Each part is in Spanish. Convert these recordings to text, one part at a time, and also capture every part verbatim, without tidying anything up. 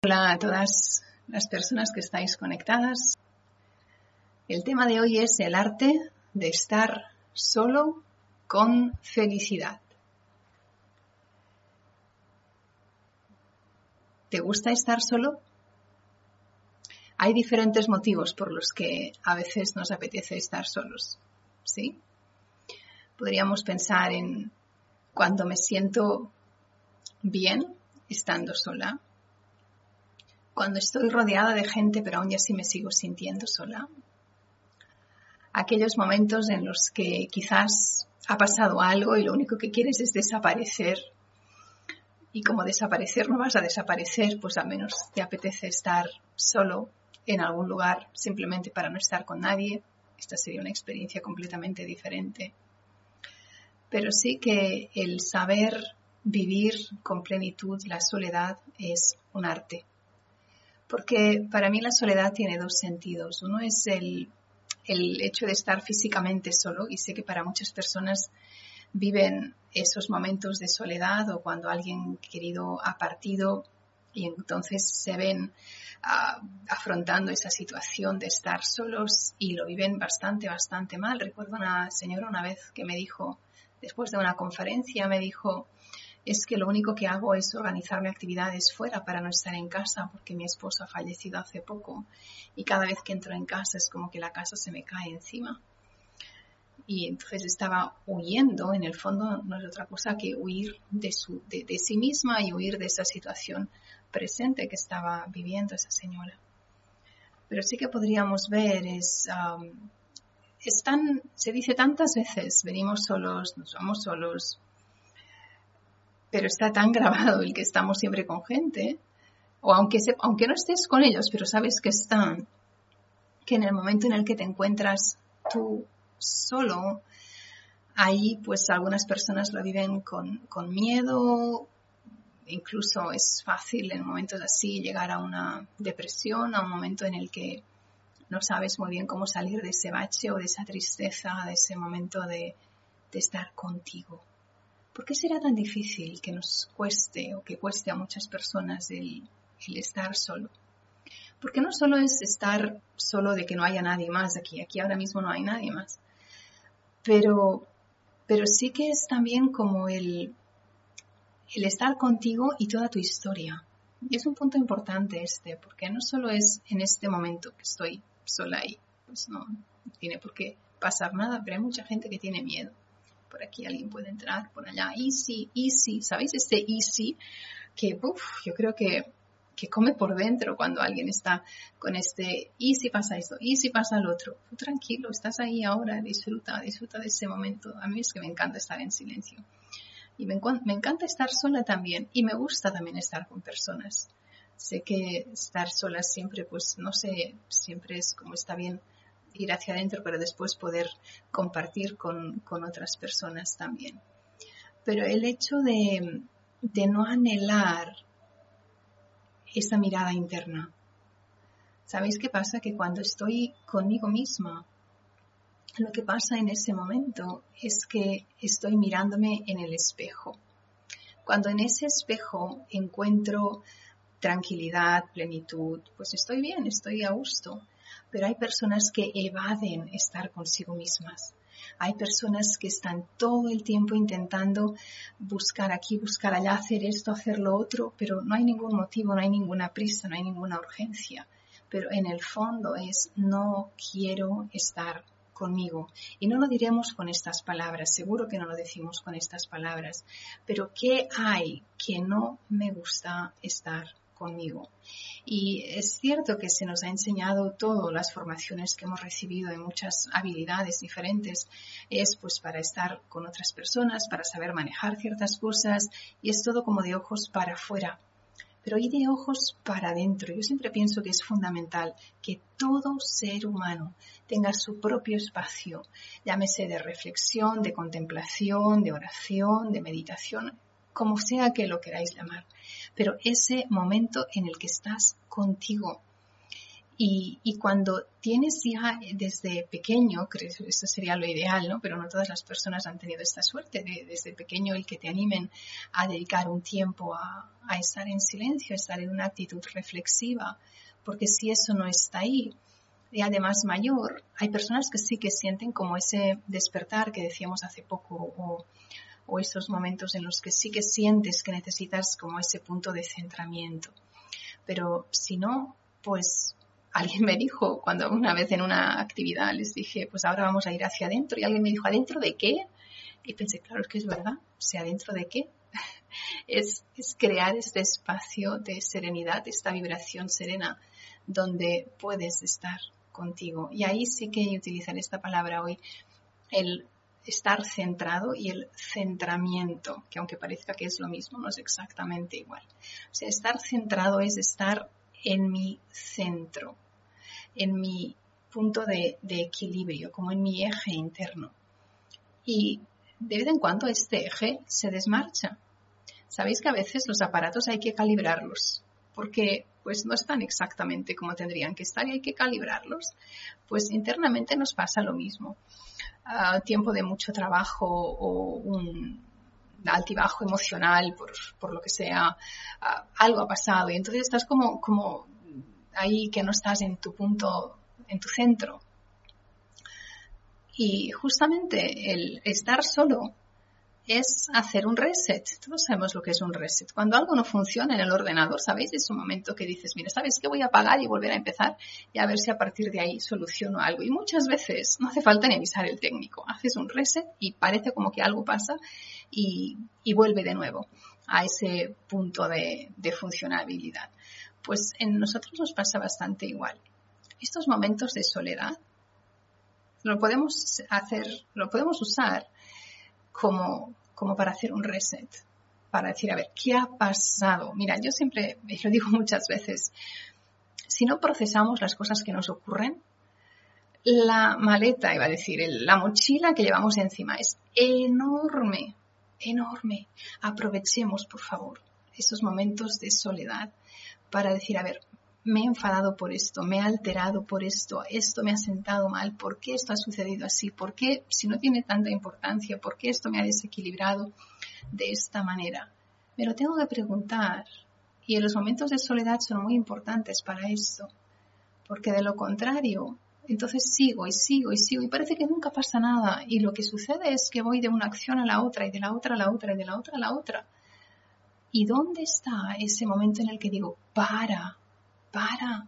Hola a todas las personas que estáis conectadas. El tema de hoy es el arte de estar solo con felicidad. ¿Te gusta estar solo? Hay diferentes motivos por los que a veces nos apetece estar solos, ¿sí? Podríamos pensar en cuando me siento bien estando sola, cuando estoy rodeada de gente pero aún así me sigo sintiendo sola. Aquellos momentos en los que quizás ha pasado algo y lo único que quieres es desaparecer. Y como desaparecer no vas a desaparecer, pues al menos te apetece estar solo en algún lugar simplemente para no estar con nadie. Esta sería una experiencia completamente diferente. Pero sí que el saber vivir con plenitud la soledad es un arte. Porque para mí la soledad tiene dos sentidos. Uno es el, el hecho de estar físicamente solo, y sé que para muchas personas viven esos momentos de soledad o cuando alguien querido ha partido y entonces se ven uh, afrontando esa situación de estar solos y lo viven bastante, bastante mal. Recuerdo una señora una vez que me dijo, después de una conferencia, me dijo: es que lo único que hago es organizarme actividades fuera para no estar en casa porque mi esposo ha fallecido hace poco y cada vez que entro en casa es como que la casa se me cae encima. Y entonces estaba huyendo, en el fondo no es otra cosa que huir de, su, de, de sí misma y huir de esa situación presente que estaba viviendo esa señora. Pero sí que podríamos ver, es, um, es tan, se dice tantas veces, venimos solos, nos vamos solos, pero está tan grabado el que estamos siempre con gente, o aunque, se, aunque no estés con ellos, pero sabes que están, que en el momento en el que te encuentras tú solo, ahí pues algunas personas lo viven con, con miedo, incluso es fácil en momentos así llegar a una depresión, a un momento en el que no sabes muy bien cómo salir de ese bache o de esa tristeza, de ese momento de, de estar contigo. ¿Por qué será tan difícil que nos cueste o que cueste a muchas personas el, el estar solo? Porque no solo es estar solo de que no haya nadie más aquí, aquí ahora mismo no hay nadie más, pero, pero sí que es también como el, el estar contigo y toda tu historia. Y es un punto importante este, porque no solo es en este momento que estoy sola ahí, pues no, no tiene por qué pasar nada, pero hay mucha gente que tiene miedo. Por aquí alguien puede entrar, por allá, easy, easy, ¿sabéis? Este easy que, uff, yo creo que, que come por dentro cuando alguien está con este, y si pasa esto, y si pasa lo otro. Tú tranquilo, estás ahí ahora, disfruta, disfruta de ese momento. A mí es que me encanta estar en silencio. Y me, me encanta estar sola también, y me gusta también estar con personas. Sé que estar sola siempre, pues, no sé, siempre es como está bien ir hacia adentro, pero después poder compartir con, con otras personas también. Pero el hecho de, de no anhelar esa mirada interna. ¿Sabéis qué pasa? Que cuando estoy conmigo misma, lo que pasa en ese momento es que estoy mirándome en el espejo. Cuando en ese espejo encuentro tranquilidad, plenitud, pues estoy bien, estoy a gusto. Pero hay personas que evaden estar consigo mismas. Hay personas que están todo el tiempo intentando buscar aquí, buscar allá, hacer esto, hacer lo otro, pero no hay ningún motivo, no hay ninguna prisa, no hay ninguna urgencia. Pero en el fondo es no quiero estar conmigo. Y no lo diremos con estas palabras, seguro que no lo decimos con estas palabras. Pero ¿qué hay que no me gusta estar conmigo? Y es cierto que se nos ha enseñado todo, las formaciones que hemos recibido en muchas habilidades diferentes, es pues para estar con otras personas, para saber manejar ciertas cosas, y es todo como de ojos para afuera. Pero y de ojos para adentro. Yo siempre pienso que es fundamental que todo ser humano tenga su propio espacio, llámese de reflexión, de contemplación, de oración, de meditación, como sea que lo queráis llamar, pero ese momento en el que estás contigo. Y, y cuando tienes ya desde pequeño, creo que eso sería lo ideal, ¿no? Pero no todas las personas han tenido esta suerte de desde pequeño el que te animen a dedicar un tiempo a, a estar en silencio, a estar en una actitud reflexiva, porque si eso no está ahí, y además mayor, hay personas que sí que sienten como ese despertar que decíamos hace poco, o, o esos momentos en los que sí que sientes que necesitas como ese punto de centramiento. Pero si no, pues alguien me dijo, cuando una vez en una actividad les dije, pues ahora vamos a ir hacia adentro, y alguien me dijo, ¿adentro de qué? Y pensé, claro, es que es verdad, o sea, ¿adentro de qué? es, es crear este espacio de serenidad, esta vibración serena, donde puedes estar contigo. Y ahí sí que utilizar esta palabra hoy, el estar centrado y el centramiento, que aunque parezca que es lo mismo, no es exactamente igual. O sea, estar centrado es estar en mi centro, en mi punto de, de equilibrio, como en mi eje interno. Y de vez en cuando este eje se desmarcha. Sabéis que a veces los aparatos hay que calibrarlos, porque pues no están exactamente como tendrían que estar y hay que calibrarlos. Pues internamente nos pasa lo mismo. Uh, tiempo de mucho trabajo o un altibajo emocional por, por lo que sea, uh, algo ha pasado y entonces estás como, como ahí que no estás en tu punto, en tu centro. Y justamente el estar solo es hacer un reset. Todos sabemos lo que es un reset. Cuando algo no funciona en el ordenador, ¿sabéis? Es un momento que dices, mira, ¿sabes qué? Voy a apagar y volver a empezar y a ver si a partir de ahí soluciono algo. Y muchas veces no hace falta ni avisar el técnico. Haces un reset y parece como que algo pasa y, y vuelve de nuevo a ese punto de, de funcionabilidad. Pues en nosotros nos pasa bastante igual. Estos momentos de soledad lo podemos hacer, lo podemos usar como, como para hacer un reset, para decir, a ver, ¿qué ha pasado? Mira, yo siempre, lo digo muchas veces, si no procesamos las cosas que nos ocurren, la maleta, iba a decir, el, la mochila que llevamos encima es enorme, enorme. Aprovechemos, por favor, esos momentos de soledad para decir, a ver, me he enfadado por esto, me he alterado por esto, esto me ha sentado mal, ¿por qué esto ha sucedido así? ¿Por qué, si no tiene tanta importancia, por qué esto me ha desequilibrado de esta manera? Me lo tengo que preguntar. Y en los momentos de soledad son muy importantes para esto, porque de lo contrario, entonces sigo y sigo y sigo y parece que nunca pasa nada. Y lo que sucede es que voy de una acción a la otra y de la otra a la otra y de la otra a la otra. ¿Y dónde está ese momento en el que digo, para? Para,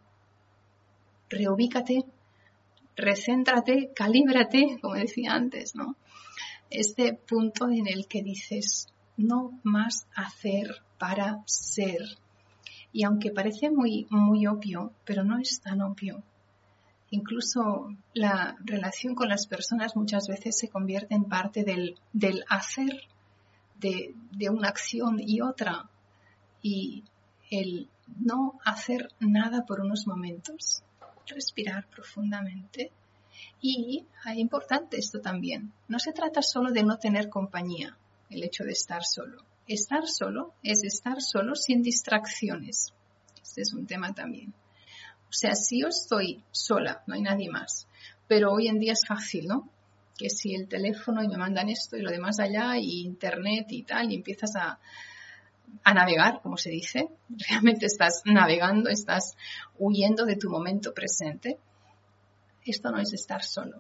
reubícate, recéntrate, calíbrate, como decía antes, ¿no? Este punto en el que dices, no más hacer para ser. Y aunque parece muy, muy obvio, pero no es tan obvio. Incluso la relación con las personas muchas veces se convierte en parte del, del hacer, de, de una acción y otra. Y el no hacer nada por unos momentos, respirar profundamente. Y es importante esto también, no se trata solo de no tener compañía, el hecho de estar solo. Estar solo es estar solo sin distracciones. Este es un tema también. O sea, si yo estoy sola, no hay nadie más, pero hoy en día es fácil, ¿no? Que si el teléfono y me mandan esto y lo demás allá y internet y tal, y empiezas a a navegar, como se dice, realmente estás navegando, estás huyendo de tu momento presente. Esto no es estar solo.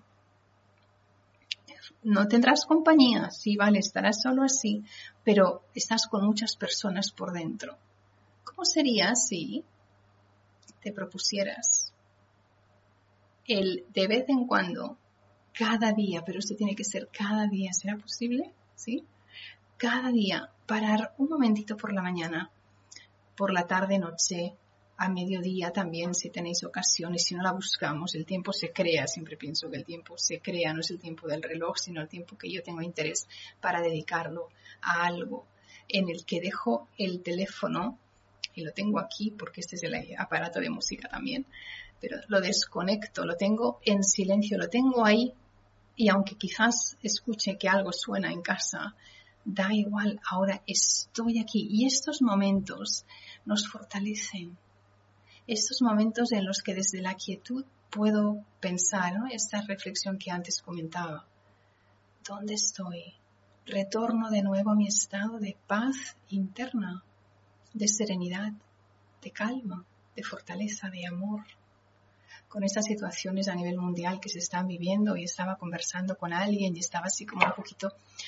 No tendrás compañía, sí, vale, estarás solo así, pero estás con muchas personas por dentro. ¿Cómo sería si te propusieras el de vez en cuando, cada día, pero esto tiene que ser cada día, ¿será posible? ¿Sí? Cada día, parar un momentito por la mañana, por la tarde, noche, a mediodía también, si tenéis ocasión, y si no la buscamos, el tiempo se crea, siempre pienso que el tiempo se crea, no es el tiempo del reloj, sino el tiempo que yo tengo interés para dedicarlo a algo en el que dejo el teléfono, y lo tengo aquí porque este es el aparato de música también, pero lo desconecto, lo tengo en silencio, lo tengo ahí, y aunque quizás escuche que algo suena en casa, da igual, ahora estoy aquí. Y estos momentos nos fortalecen. estos momentos en los que desde la quietud puedo pensar, ¿no? Esta reflexión que antes comentaba. ¿Dónde estoy? Retorno de nuevo a mi estado de paz interna, de serenidad, de calma, de fortaleza, de amor. Con estas situaciones a nivel mundial que se están viviendo, y estaba conversando con alguien y estaba así como un poquito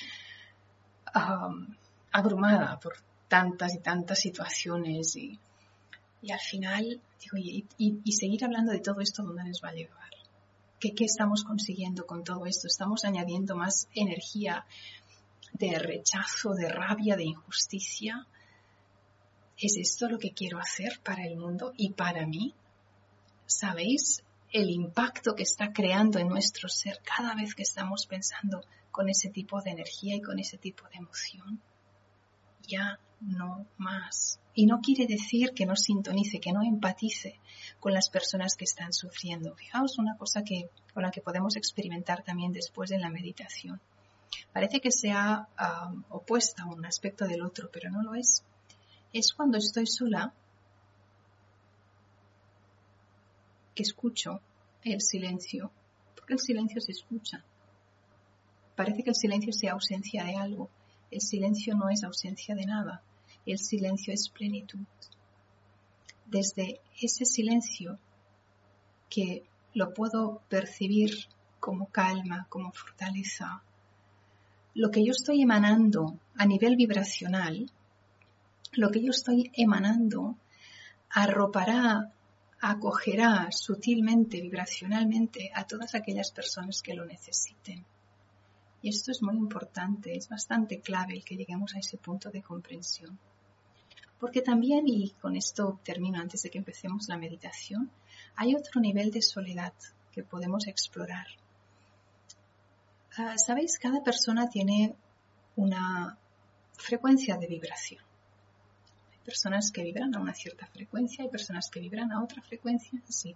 um, abrumada por tantas y tantas situaciones y, y al final digo, y, y, y seguir hablando de todo esto, ¿dónde nos va a llevar? ¿Qué, ¿Qué estamos consiguiendo con todo esto? ¿Estamos añadiendo más energía de rechazo, de rabia, de injusticia? ¿Es esto lo que quiero hacer para el mundo y para mí? ¿Sabéis el impacto que está creando en nuestro ser cada vez que estamos pensando con ese tipo de energía y con ese tipo de emoción? Ya no más. Y no quiere decir que no sintonice, que no empatice con las personas que están sufriendo. Fijaos una cosa que, con la que podemos experimentar también después de la meditación. Parece que sea um, opuesta un aspecto del otro, pero no lo es. Es cuando estoy sola que escucho el silencio, porque el silencio se escucha. Parece que el silencio sea ausencia de algo. El silencio no es ausencia de nada. El silencio es plenitud. Desde ese silencio que lo puedo percibir como calma, como fortaleza, lo que yo estoy emanando a nivel vibracional, lo que yo estoy emanando arropará, acogerá sutilmente, vibracionalmente a todas aquellas personas que lo necesiten. Y esto es muy importante, es bastante clave el que lleguemos a ese punto de comprensión. Porque también, y con esto termino antes de que empecemos la meditación, hay otro nivel de soledad que podemos explorar. Uh, ¿Sabéis? Cada persona tiene una frecuencia de vibración. Hay personas que vibran a una cierta frecuencia, hay personas que vibran a otra frecuencia, sí.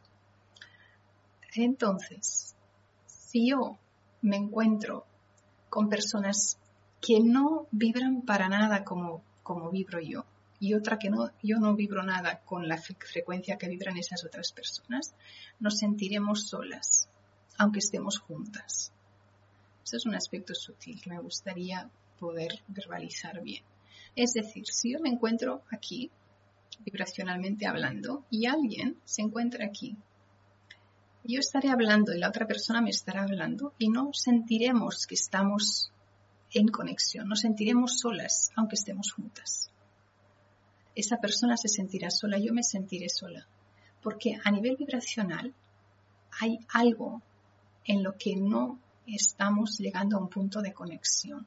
Entonces, si yo me encuentro con personas que no vibran para nada como, como vibro yo, y otra que no, yo no vibro nada con la frecuencia que vibran esas otras personas, nos sentiremos solas, aunque estemos juntas. Eso es un aspecto sutil que me gustaría poder verbalizar bien. Es decir, si yo me encuentro aquí, vibracionalmente hablando, y alguien se encuentra aquí, yo estaré hablando y la otra persona me estará hablando y no sentiremos que estamos en conexión, nos sentiremos solas, aunque estemos juntas. Esa persona se sentirá sola, yo me sentiré sola, porque a nivel vibracional hay algo en lo que no estamos llegando a un punto de conexión.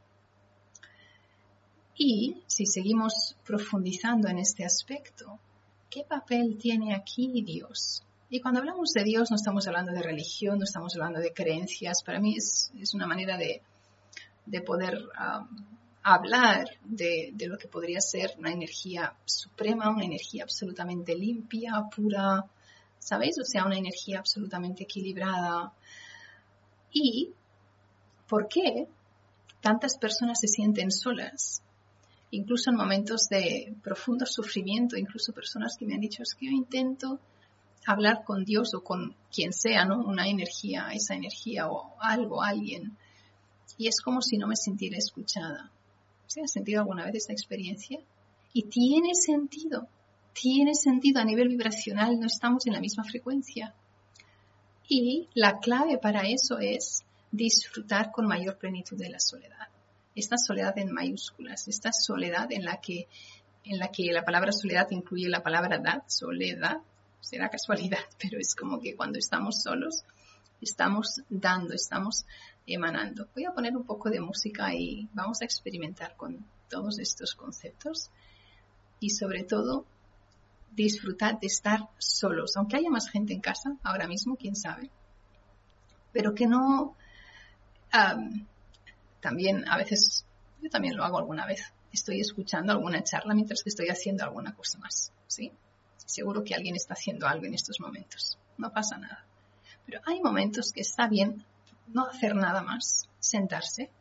Y si seguimos profundizando en este aspecto, ¿qué papel tiene aquí Dios? Y cuando hablamos de Dios no estamos hablando de religión, no estamos hablando de creencias. Para mí es, es una manera de, de poder um, hablar de, de lo que podría ser una energía suprema, una energía absolutamente limpia, pura, ¿sabéis? O sea, una energía absolutamente equilibrada. ¿Y por qué tantas personas se sienten solas? Incluso en momentos de profundo sufrimiento, incluso personas que me han dicho, es que yo intento hablar con Dios o con quien sea, ¿no? Una energía, esa energía o algo, alguien. Y es como si no me sintiera escuchada. ¿Se ha sentido alguna vez esta experiencia? Y tiene sentido, tiene sentido a nivel vibracional, no estamos en la misma frecuencia. Y la clave para eso es disfrutar con mayor plenitud de la soledad. Esta soledad en mayúsculas, esta soledad en la que, en la que la palabra soledad incluye la palabra dad, soledad. Será casualidad, pero es como que cuando estamos solos, estamos dando, estamos emanando. Voy a poner un poco de música y vamos a experimentar con todos estos conceptos y sobre todo disfrutar de estar solos, aunque haya más gente en casa ahora mismo, quién sabe, pero que no, um, también a veces, yo también lo hago alguna vez, estoy escuchando alguna charla mientras que estoy haciendo alguna cosa más, ¿sí? Seguro que alguien está haciendo algo en estos momentos. No pasa nada. Pero hay momentos que está bien no hacer nada más. Sentarse.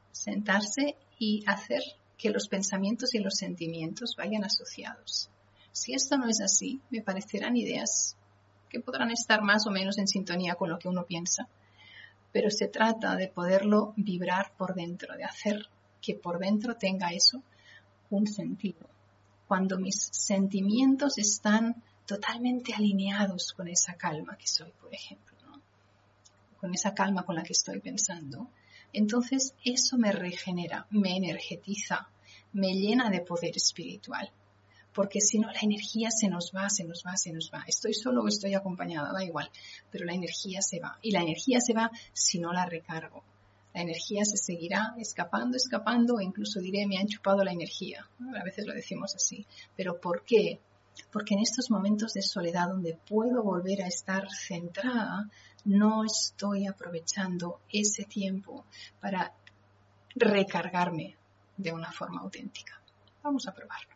Sentarse y hacer que los pensamientos y los sentimientos vayan asociados. Si esto no es así, me parecerán ideas que podrán estar más o menos en sintonía con lo que uno piensa. Pero se trata de poderlo vibrar por dentro, de hacer que por dentro tenga eso un sentido. Cuando mis sentimientos están totalmente alineados con esa calma que soy, por ejemplo, ¿no? Con esa calma con la que estoy pensando, entonces eso me regenera, me energetiza, me llena de poder espiritual. Porque si no, la energía se nos va, se nos va, se nos va. Estoy solo o estoy acompañada, da igual, pero la energía se va. Y la energía se va si no la recargo. La energía se seguirá escapando, escapando, o incluso diré, me han chupado la energía. A veces lo decimos así. ¿Pero por qué? Porque en estos momentos de soledad donde puedo volver a estar centrada, no estoy aprovechando ese tiempo para recargarme de una forma auténtica. Vamos a probarlo.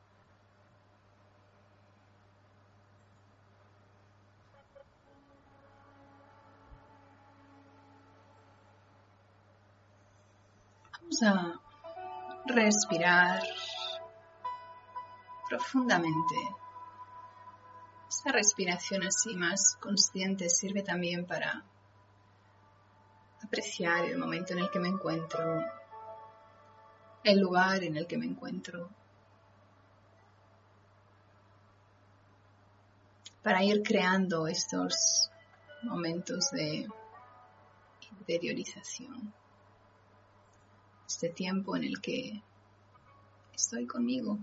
Vamos a respirar profundamente. Esta respiración así más consciente sirve también para apreciar el momento en el que me encuentro, el lugar en el que me encuentro, para ir creando estos momentos de interiorización. Este tiempo en el que estoy conmigo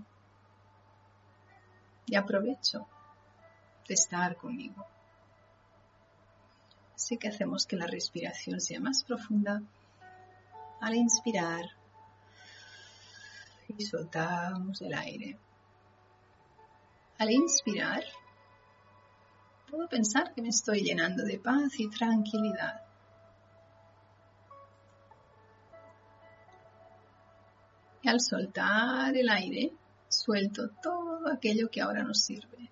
y aprovecho de estar conmigo. Así que hacemos que la respiración sea más profunda al inspirar y soltamos el aire. Al inspirar, puedo pensar que me estoy llenando de paz y tranquilidad. Y al soltar el aire, suelto todo aquello que ahora no sirve.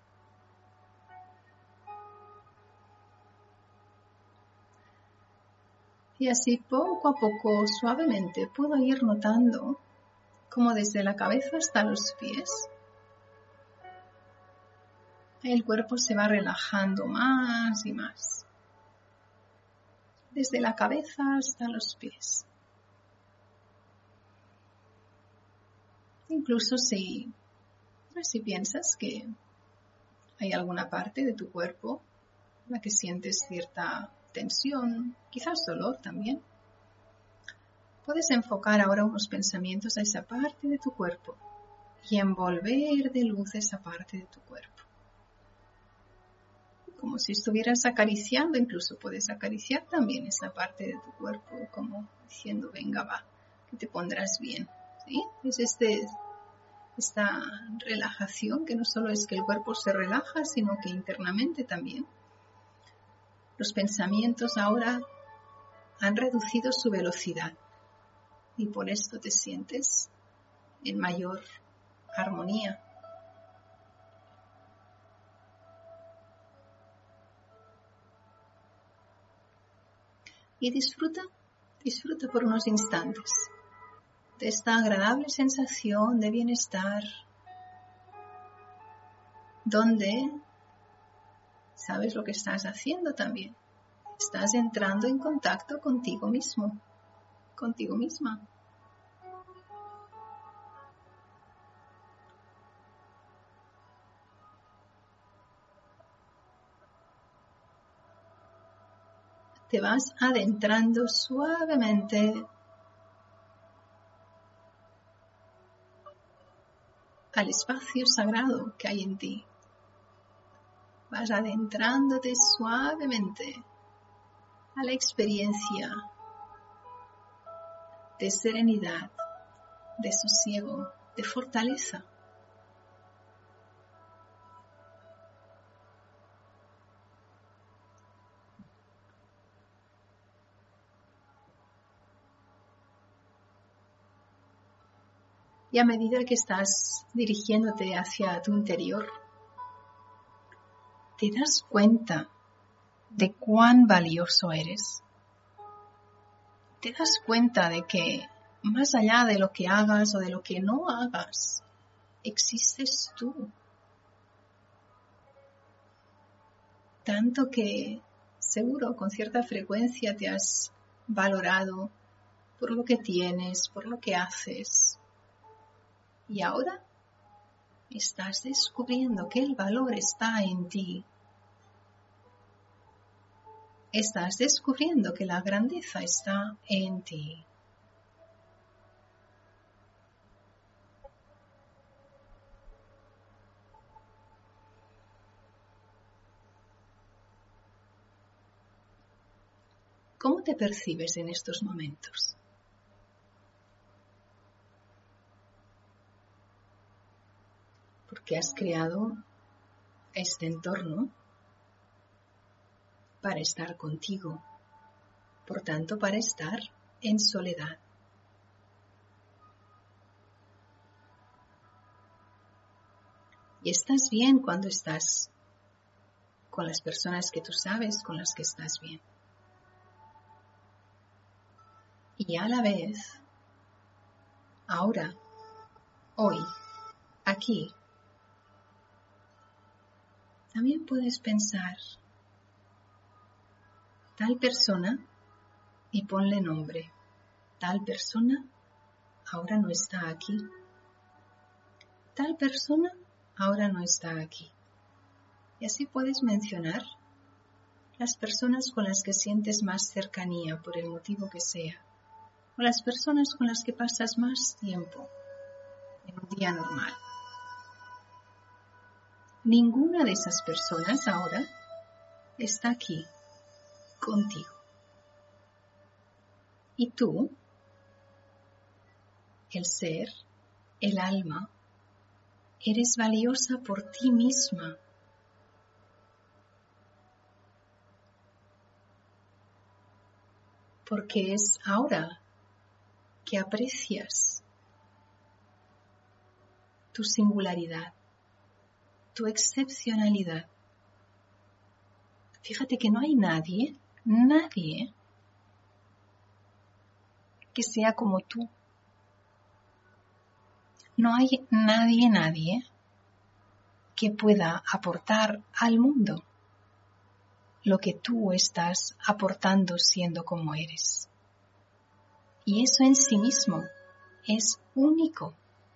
Y así poco a poco, suavemente, puedo ir notando cómo desde la cabeza hasta los pies, el cuerpo se va relajando más y más. Desde la cabeza hasta los pies. Incluso si, si piensas que hay alguna parte de tu cuerpo en la que sientes cierta tensión, quizás dolor también, puedes enfocar ahora unos pensamientos a esa parte de tu cuerpo y envolver de luz esa parte de tu cuerpo. Como si estuvieras acariciando, incluso puedes acariciar también esa parte de tu cuerpo, como diciendo, venga, va, que te pondrás bien. ¿Sí? Es este, esta relajación que no solo es que el cuerpo se relaja, sino que internamente también. Los pensamientos ahora han reducido su velocidad y por esto te sientes en mayor armonía. Y disfruta, disfruta por unos instantes de esta agradable sensación de bienestar, donde sabes lo que estás haciendo también. Estás entrando en contacto contigo mismo, contigo misma. Te vas adentrando suavemente al espacio sagrado que hay en ti. Vas adentrándote suavemente a la experiencia de serenidad, de sosiego, de fortaleza. Y a medida que estás dirigiéndote hacia tu interior, te das cuenta de cuán valioso eres. Te das cuenta de que más allá de lo que hagas o de lo que no hagas, existes tú. tanto que seguro con cierta frecuencia te has valorado por lo que tienes, por lo que haces. Y ahora estás descubriendo que el valor está en ti. Estás descubriendo que la grandeza está en ti. ¿Cómo te percibes en estos momentos? Porque has creado este entorno para estar contigo, por tanto, para estar en soledad. Y estás bien cuando estás con las personas que tú sabes con las que estás bien. Y a la vez, ahora, hoy, aquí, también puedes pensar, tal persona, y ponle nombre, tal persona ahora no está aquí. Tal persona ahora no está aquí. Y así puedes mencionar las personas con las que sientes más cercanía por el motivo que sea, o las personas con las que pasas más tiempo en un día normal. Ninguna de esas personas ahora está aquí contigo. Y tú, el ser, el alma, eres valiosa por ti misma. Porque es ahora que aprecias tu singularidad, tu excepcionalidad. Fíjate que no hay nadie, nadie que sea como tú. No hay nadie, nadie que pueda aportar al mundo lo que tú estás aportando siendo como eres. Y eso en sí mismo es único.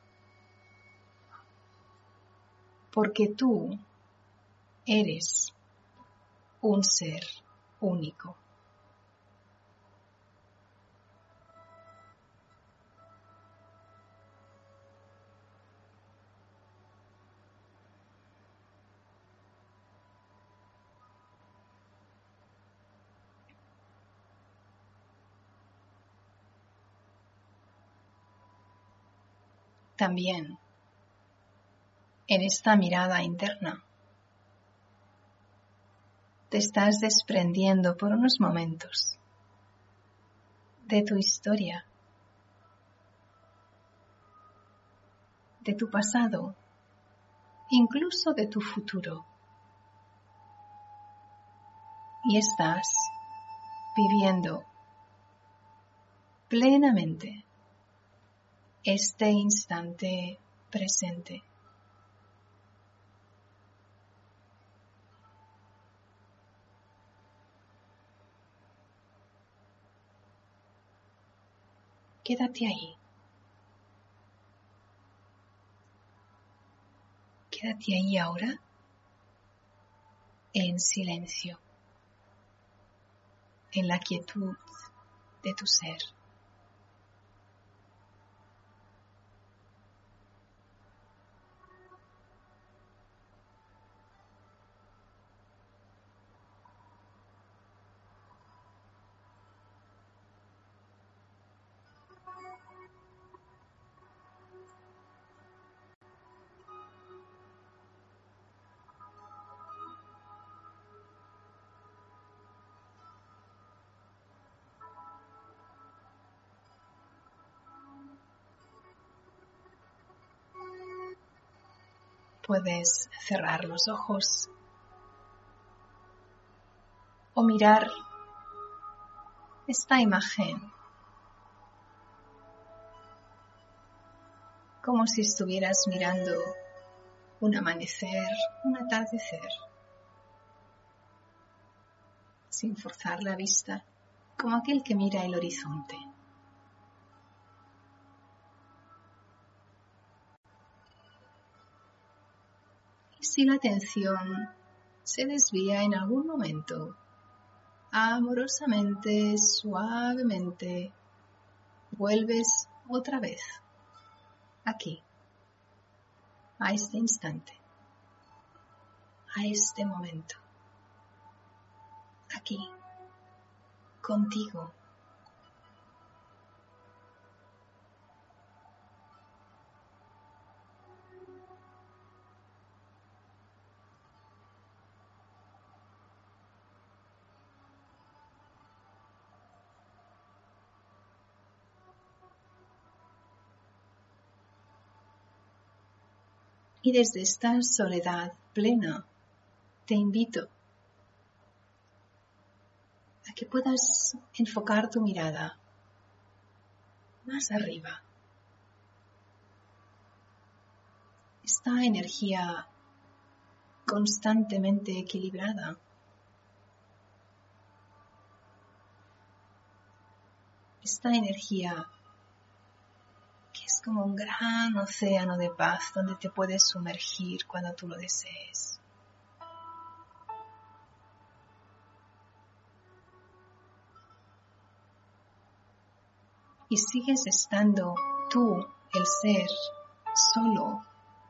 Porque tú eres un ser único. También en esta mirada interna te estás desprendiendo por unos momentos de tu historia, de tu pasado, incluso de tu futuro. Y estás viviendo plenamente este instante presente. Quédate ahí. Quédate ahí ahora en silencio, en la quietud de tu ser. Puedes cerrar los ojos o mirar esta imagen como si estuvieras mirando un amanecer, un atardecer. sin forzar la vista, como aquel que mira el horizonte. Y si la atención se desvía en algún momento, amorosamente, suavemente, vuelves otra vez aquí, a este instante, a este momento, aquí, contigo. Y desde esta soledad plena te invito a que puedas enfocar tu mirada más arriba. Esta energía constantemente equilibrada, esta energía que es como un gran océano de paz donde te puedes sumergir cuando tú lo desees. Y sigues estando tú, el ser, solo,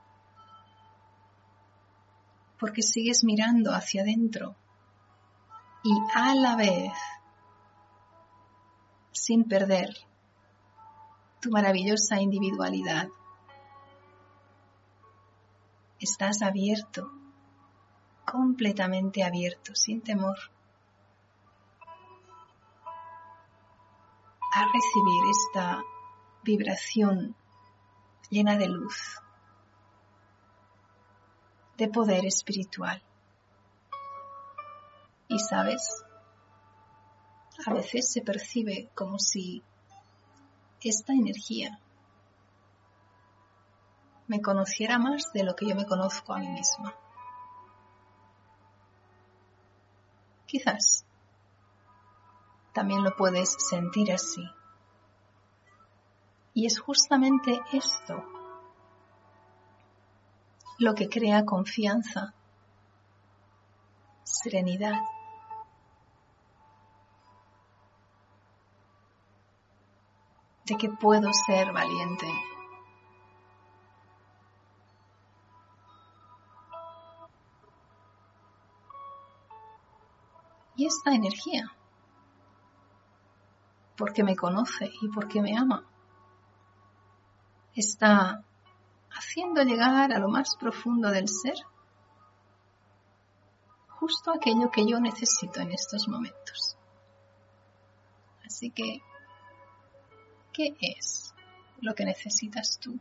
porque sigues mirando hacia adentro y a la vez, sin perder tu maravillosa individualidad, estás abierto, completamente abierto, sin temor, a recibir esta vibración llena de luz, de poder espiritual. Y sabes, a veces se percibe como si esta energía me conociera más de lo que yo me conozco a mí misma. Quizás también lo puedes sentir así. Y es justamente esto lo que crea confianza, serenidad. De que puedo ser valiente. Y esta energía, porque me conoce y porque me ama, está haciendo llegar a lo más profundo del ser justo aquello que yo necesito en estos momentos. Así que, ¿qué es lo que necesitas tú?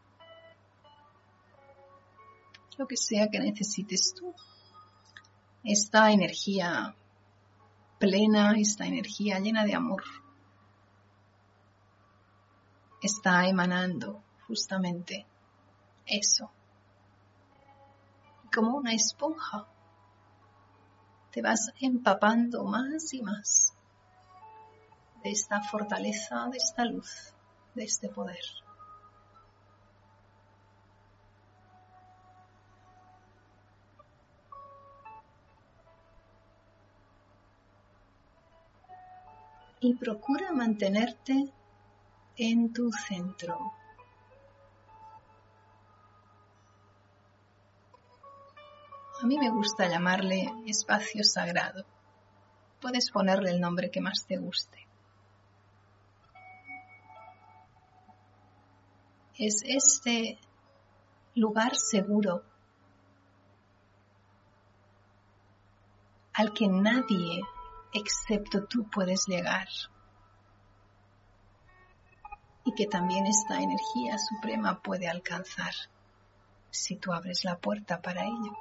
Lo que sea que necesites tú. Esta energía plena, esta energía llena de amor, está emanando justamente eso. Como una esponja, te vas empapando más y más de esta fortaleza, de esta luz, de este poder. Y procura mantenerte en tu centro. A mí me gusta llamarle espacio sagrado. Puedes ponerle el nombre que más te guste. Es este lugar seguro al que nadie excepto tú puedes llegar. Y que también esta energía suprema puede alcanzar si tú abres la puerta para ello.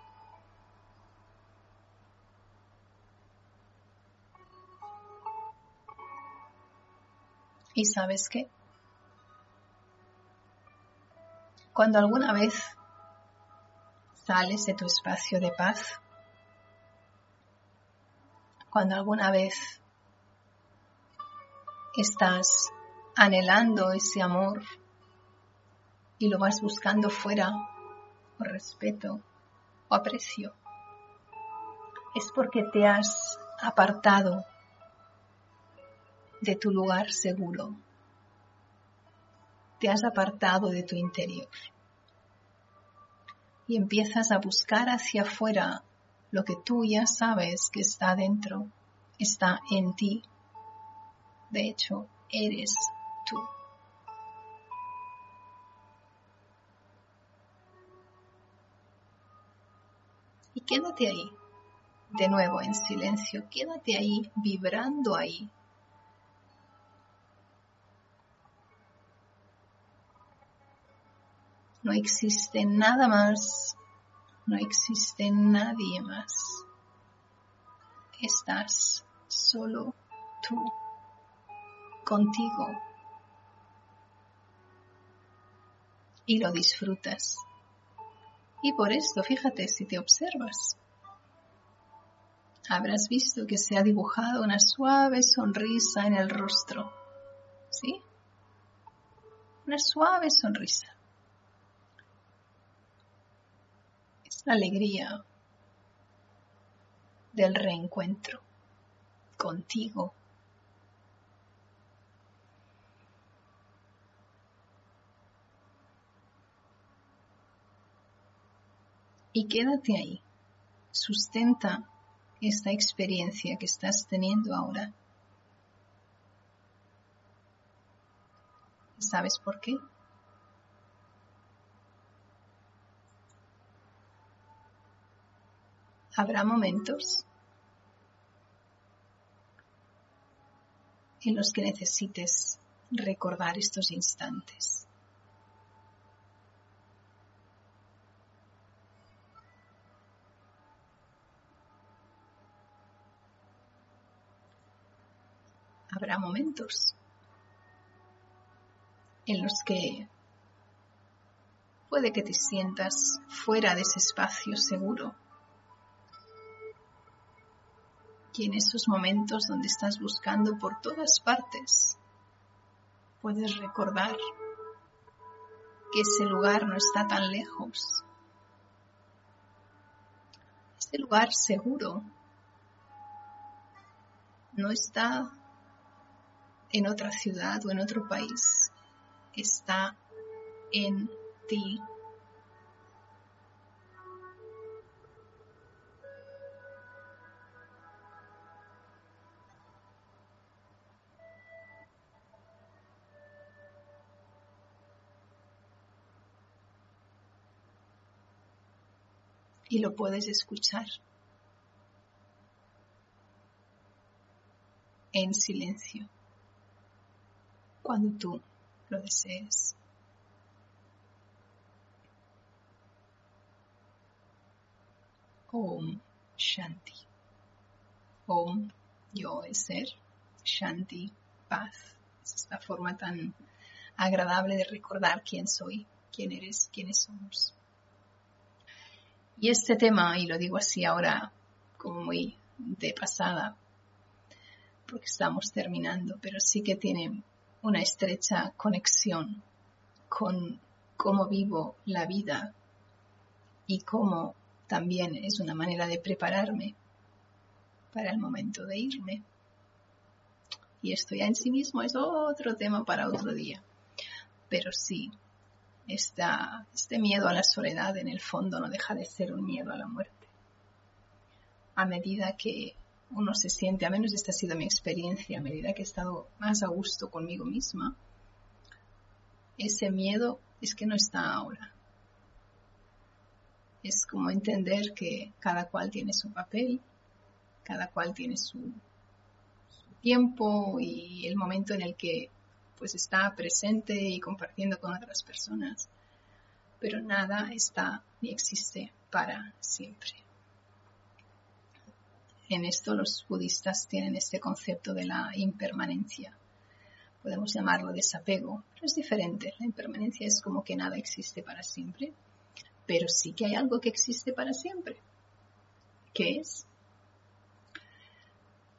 ¿Y sabes qué? Cuando alguna vez sales de tu espacio de paz, Cuando alguna vez estás anhelando ese amor y lo vas buscando fuera, por respeto o aprecio, es porque te has apartado de tu lugar seguro, te has apartado de tu interior y empiezas a buscar hacia afuera lo que tú ya sabes que está dentro, está en ti. De hecho, eres tú. Y quédate ahí, de nuevo en silencio, quédate ahí, vibrando ahí. No existe nada más, no existe nadie más. Estás solo tú, contigo. Y lo disfrutas. Y por esto, fíjate, si te observas, habrás visto que se ha dibujado una suave sonrisa en el rostro. ¿Sí? Una suave sonrisa. Es la alegría del reencuentro contigo. Y quédate ahí. Sustenta esta experiencia que estás teniendo ahora. ¿Sabes por qué? Habrá momentos en los que necesites recordar estos instantes. Habrá momentos en los que puede que te sientas fuera de ese espacio seguro. Y en esos momentos donde estás buscando por todas partes, puedes recordar que ese lugar no está tan lejos. Ese lugar seguro no está en otra ciudad o en otro país, está en ti. Y lo puedes escuchar en silencio cuando tú lo desees. Om Shanti. Om, yo es ser. Shanti, paz. Es esta forma tan agradable de recordar quién soy, quién eres, quiénes somos. Y este tema, y lo digo así ahora como muy de pasada, porque estamos terminando, pero sí que tiene una estrecha conexión con cómo vivo la vida y cómo también es una manera de prepararme para el momento de irme. Y esto ya en sí mismo es otro tema para otro día. Pero sí, esta, este miedo a la soledad en el fondo no deja de ser un miedo a la muerte. A medida que uno se siente, a menos esta ha sido mi experiencia, a medida que he estado más a gusto conmigo misma, ese miedo es que no está ahora. Es como entender que cada cual tiene su papel, cada cual tiene su, su tiempo y el momento en el que pues está presente y compartiendo con otras personas, pero nada está ni existe para siempre. En esto los budistas tienen este concepto de la impermanencia. Podemos llamarlo desapego, pero es diferente. La impermanencia es como que nada existe para siempre, pero sí que hay algo que existe para siempre. ¿Qué es?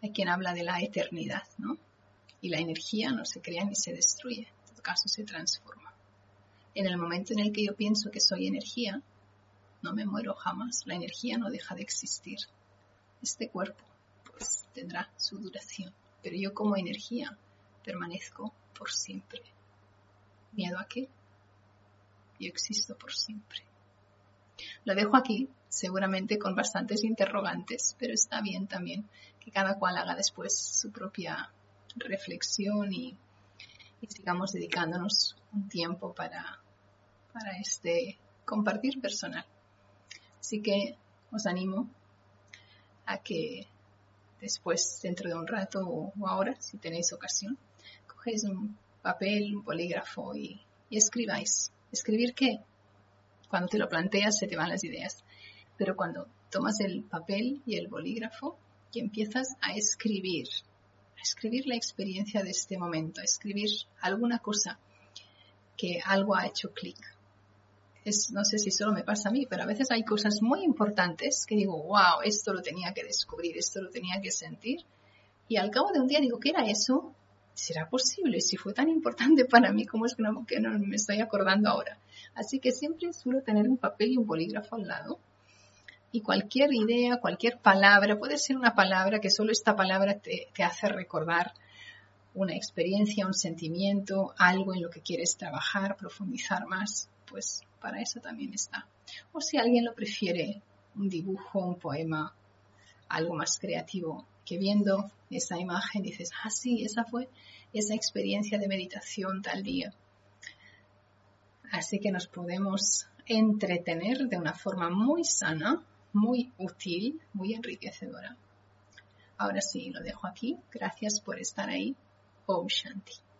Hay quien habla de la eternidad, ¿no? Y la energía no se crea ni se destruye, en todo caso se transforma. En el momento en el que yo pienso que soy energía, no me muero jamás, la energía no deja de existir. Este cuerpo, pues, tendrá su duración, pero yo como energía permanezco por siempre. ¿Miedo a qué? Yo existo por siempre. Lo dejo aquí, seguramente con bastantes interrogantes, pero está bien también que cada cual haga después su propia reflexión y, y sigamos dedicándonos un tiempo para, para este compartir personal. Así que os animo a que después, dentro de un rato o, o ahora, si tenéis ocasión, cogéis un papel, un bolígrafo y, y escribáis. ¿Escribir qué? Cuando te lo planteas se te van las ideas, pero cuando tomas el papel y el bolígrafo y empiezas a escribir, a escribir la experiencia de este momento, a escribir alguna cosa que algo ha hecho clic. Es, no sé si solo me pasa a mí, pero a veces hay cosas muy importantes que digo, wow, esto lo tenía que descubrir, esto lo tenía que sentir, y al cabo de un día digo, ¿qué era eso? ¿Será posible? Si fue tan importante para mí, ¿cómo es que no, que no me estoy acordando ahora? Así que siempre suelo tener un papel y un bolígrafo al lado. Y cualquier idea, cualquier palabra, puede ser una palabra que solo esta palabra te, te hace recordar una experiencia, un sentimiento, algo en lo que quieres trabajar, profundizar más, pues para eso también está. O si alguien lo prefiere, un dibujo, un poema, algo más creativo, que viendo esa imagen dices, ah, sí, esa fue esa experiencia de meditación tal día. Así que nos podemos entretener de una forma muy sana, muy útil, muy enriquecedora. Ahora sí, lo dejo aquí. Gracias por estar ahí. Om Shanti.